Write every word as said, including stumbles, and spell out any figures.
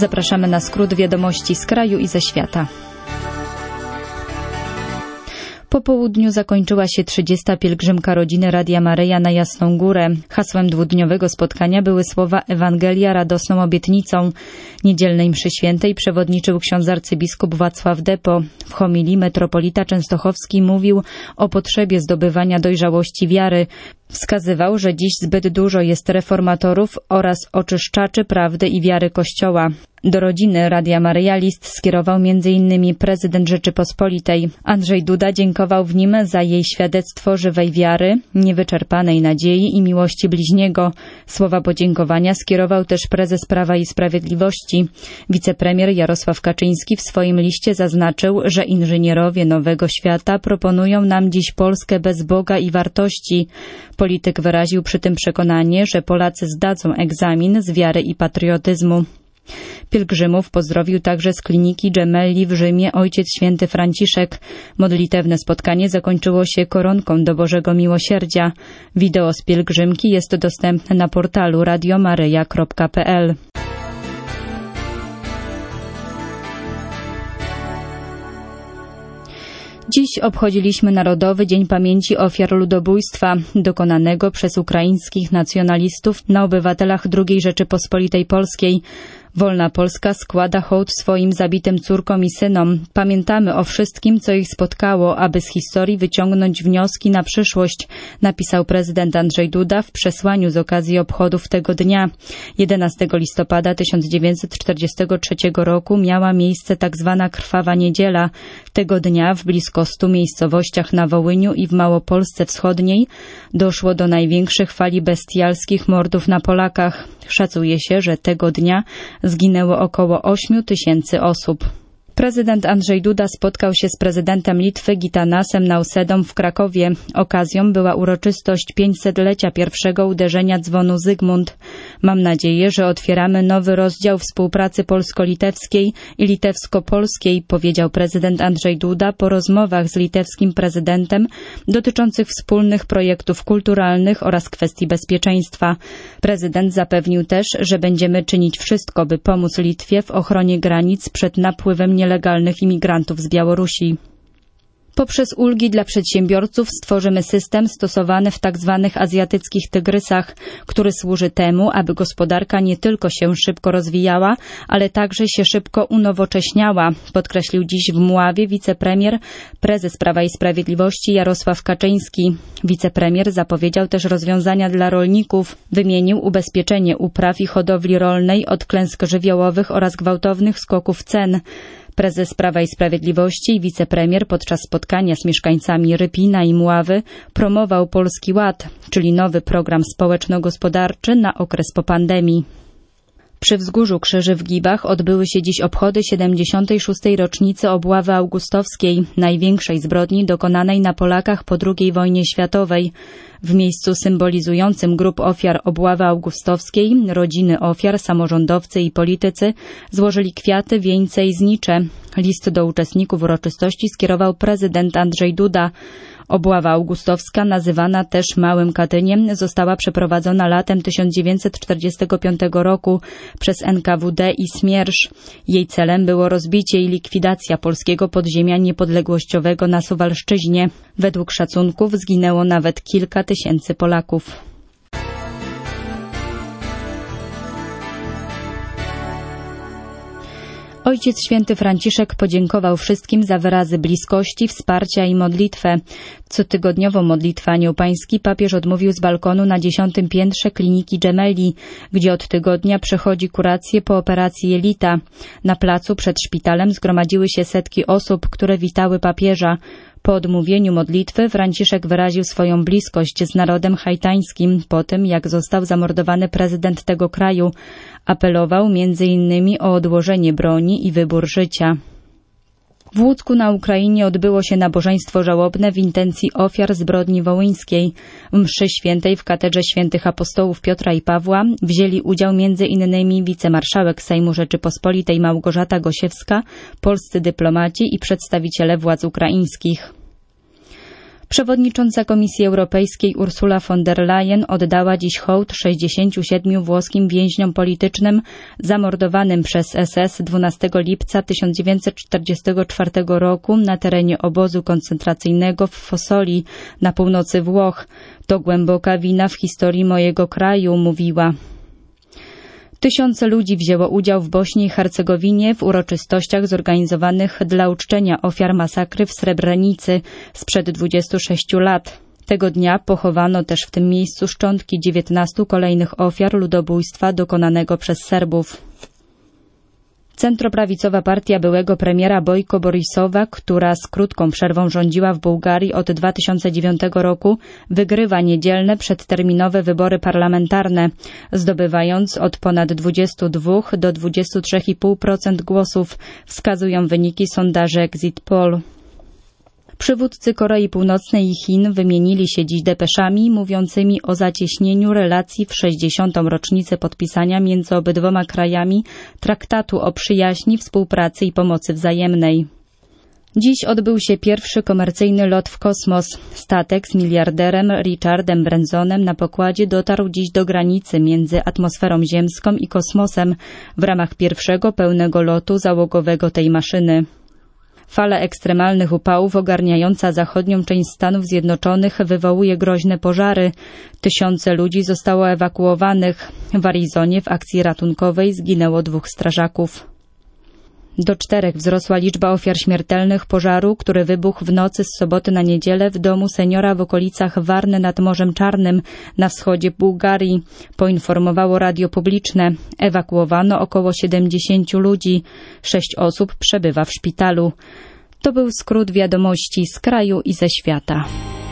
Zapraszamy na skrót wiadomości z kraju i ze świata. Po południu zakończyła się trzydziesta pielgrzymka rodziny Radia Maryja na Jasną Górę. Hasłem dwudniowego spotkania były słowa Ewangelia radosną obietnicą. Niedzielnej mszy świętej przewodniczył ksiądz arcybiskup Wacław Depo. W homilii metropolita częstochowski mówił o potrzebie zdobywania dojrzałości wiary. Wskazywał, że dziś zbyt dużo jest reformatorów oraz oczyszczaczy prawdy i wiary Kościoła. Do rodziny Radia Maryja list skierował między innymi prezydent Rzeczypospolitej. Andrzej Duda dziękował w nim za jej świadectwo żywej wiary, niewyczerpanej nadziei i miłości bliźniego. Słowa podziękowania skierował też prezes Prawa i Sprawiedliwości. Wicepremier Jarosław Kaczyński w swoim liście zaznaczył, że inżynierowie nowego świata proponują nam dziś Polskę bez Boga i wartości. Polityk wyraził przy tym przekonanie, że Polacy zdadzą egzamin z wiary i patriotyzmu. Pielgrzymów pozdrowił także z kliniki Gemelli w Rzymie ojciec święty Franciszek. Modlitewne spotkanie zakończyło się koronką do Bożego Miłosierdzia. Wideo z pielgrzymki jest dostępne na portalu radio maryja kropka p l. Dziś obchodziliśmy Narodowy Dzień Pamięci Ofiar Ludobójstwa dokonanego przez ukraińskich nacjonalistów na obywatelach drugiej Rzeczypospolitej Polskiej. Wolna Polska składa hołd swoim zabitym córkom i synom. Pamiętamy o wszystkim, co ich spotkało, aby z historii wyciągnąć wnioski na przyszłość, napisał prezydent Andrzej Duda w przesłaniu z okazji obchodów tego dnia. jedenastego listopada tysiąc dziewięćset czterdziestego trzeciego roku miała miejsce tak zwana Krwawa Niedziela. Tego dnia w blisko stu miejscowościach na Wołyniu i w Małopolsce Wschodniej doszło do największych fali bestialskich mordów na Polakach. Szacuje się, że tego dnia zginęło około ośmiu tysięcy osób. Prezydent Andrzej Duda spotkał się z prezydentem Litwy Gitanasem Nausedą w Krakowie. Okazją była uroczystość pięćsetlecia pierwszego uderzenia dzwonu Zygmunt. Mam nadzieję, że otwieramy nowy rozdział współpracy polsko-litewskiej i litewsko-polskiej, powiedział prezydent Andrzej Duda po rozmowach z litewskim prezydentem dotyczących wspólnych projektów kulturalnych oraz kwestii bezpieczeństwa. Prezydent zapewnił też, że będziemy czynić wszystko, by pomóc Litwie w ochronie granic przed napływem nielegalnych imigrantów z Białorusi. Poprzez ulgi dla przedsiębiorców stworzymy system stosowany w tzw. azjatyckich tygrysach, który służy temu, aby gospodarka nie tylko się szybko rozwijała, ale także się szybko unowocześniała, podkreślił dziś w Mławie wicepremier, prezes Prawa i Sprawiedliwości Jarosław Kaczyński. Wicepremier zapowiedział też rozwiązania dla rolników. Wymienił ubezpieczenie upraw i hodowli rolnej od klęsk żywiołowych oraz gwałtownych skoków cen. Prezes Prawa i Sprawiedliwości i wicepremier podczas spotkania z mieszkańcami Rypina i Mławy promował Polski Ład, czyli nowy program społeczno-gospodarczy na okres po pandemii. Przy Wzgórzu Krzyży w Gibach odbyły się dziś obchody siedemdziesiątej szóstej rocznicy obławy augustowskiej, największej zbrodni dokonanej na Polakach po drugiej wojnie światowej. W miejscu symbolizującym grup ofiar obławy augustowskiej rodziny ofiar, samorządowcy i politycy złożyli kwiaty, wieńce i znicze. List do uczestników uroczystości skierował prezydent Andrzej Duda. Obława augustowska, nazywana też Małym Katyniem, została przeprowadzona latem tysiąc dziewięćset czterdziestego piątego roku przez N K W D i Smiersz. Jej celem było rozbicie i likwidacja polskiego podziemia niepodległościowego na Suwalszczyźnie. Według szacunków zginęło nawet kilka tysięcy Polaków. Ojciec święty Franciszek podziękował wszystkim za wyrazy bliskości, wsparcia i modlitwę. Cotygodniową modlitwę Anioł Pański papież odmówił z balkonu na dziesiątym piętrze kliniki Gemelli, gdzie od tygodnia przechodzi kurację po operacji jelita. Na placu przed szpitalem zgromadziły się setki osób, które witały papieża. Po odmówieniu modlitwy Franciszek wyraził swoją bliskość z narodem haitańskim po tym, jak został zamordowany prezydent tego kraju. Apelował między innymi o odłożenie broni i wybór życia. W Łucku na Ukrainie odbyło się nabożeństwo żałobne w intencji ofiar zbrodni wołyńskiej. W mszy świętej w katedrze świętych apostołów Piotra i Pawła wzięli udział między innymi wicemarszałek Sejmu Rzeczypospolitej Małgorzata Gosiewska, polscy dyplomaci i przedstawiciele władz ukraińskich. Przewodnicząca Komisji Europejskiej Ursula von der Leyen oddała dziś hołd sześćdziesięciu siedmiu włoskim więźniom politycznym zamordowanym przez S S dwunastego lipca tysiąc dziewięćset czterdziestego czwartego roku na terenie obozu koncentracyjnego w Fossoli na północy Włoch. To głęboka wina w historii mojego kraju, mówiła. Tysiące ludzi wzięło udział w Bośni i Hercegowinie w uroczystościach zorganizowanych dla uczczenia ofiar masakry w Srebrenicy sprzed dwudziestu sześciu lat. Tego dnia pochowano też w tym miejscu szczątki dziewiętnastu kolejnych ofiar ludobójstwa dokonanego przez Serbów. Centroprawicowa partia byłego premiera Bojko Borisowa, która z krótką przerwą rządziła w Bułgarii od dwa tysiące dziewiątego roku, wygrywa niedzielne przedterminowe wybory parlamentarne, zdobywając od ponad dwudziestu dwóch do dwudziestu trzech i pół procent głosów, wskazują wyniki sondaży Exit Poll. Przywódcy Korei Północnej i Chin wymienili się dziś depeszami mówiącymi o zacieśnieniu relacji w sześćdziesiątą rocznicę podpisania między obydwoma krajami traktatu o przyjaźni, współpracy i pomocy wzajemnej. Dziś odbył się pierwszy komercyjny lot w kosmos. Statek z miliarderem Richardem Bransonem na pokładzie dotarł dziś do granicy między atmosferą ziemską i kosmosem w ramach pierwszego pełnego lotu załogowego tej maszyny. Fala ekstremalnych upałów ogarniająca zachodnią część Stanów Zjednoczonych wywołuje groźne pożary. Tysiące ludzi zostało ewakuowanych. W Arizonie w akcji ratunkowej zginęło dwóch strażaków. Do czterech wzrosła liczba ofiar śmiertelnych pożaru, który wybuchł w nocy z soboty na niedzielę w domu seniora w okolicach Warny nad Morzem Czarnym na wschodzie Bułgarii, poinformowało radio publiczne. Ewakuowano około siedemdziesięciu ludzi. Sześć osób przebywa w szpitalu. To był skrót wiadomości z kraju i ze świata.